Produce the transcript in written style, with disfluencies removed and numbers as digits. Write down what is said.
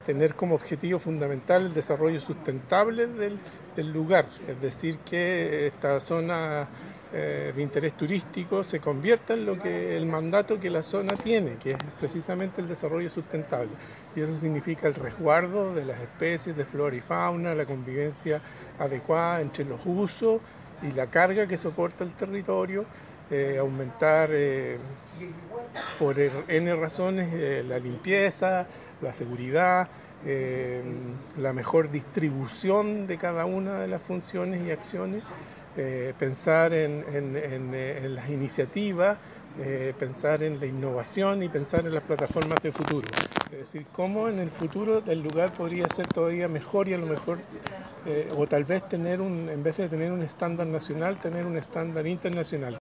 tener como objetivo fundamental el desarrollo sustentable del lugar, es decir, que esta zona de interés turístico se convierta en lo que el mandato que la zona tiene, que es precisamente el desarrollo sustentable. Y eso significa el resguardo de las especies de flora y fauna, la convivencia adecuada entre los usos y la carga que soporta el territorio, aumentar por N razones la limpieza, la seguridad, la mejor distribución de cada una de las funciones y acciones, pensar en las iniciativas, pensar en la innovación y pensar en las plataformas de futuro. Es decir, cómo en el futuro el lugar podría ser todavía mejor y a lo mejor, o tal vez en vez de tener un estándar nacional, tener un estándar internacional.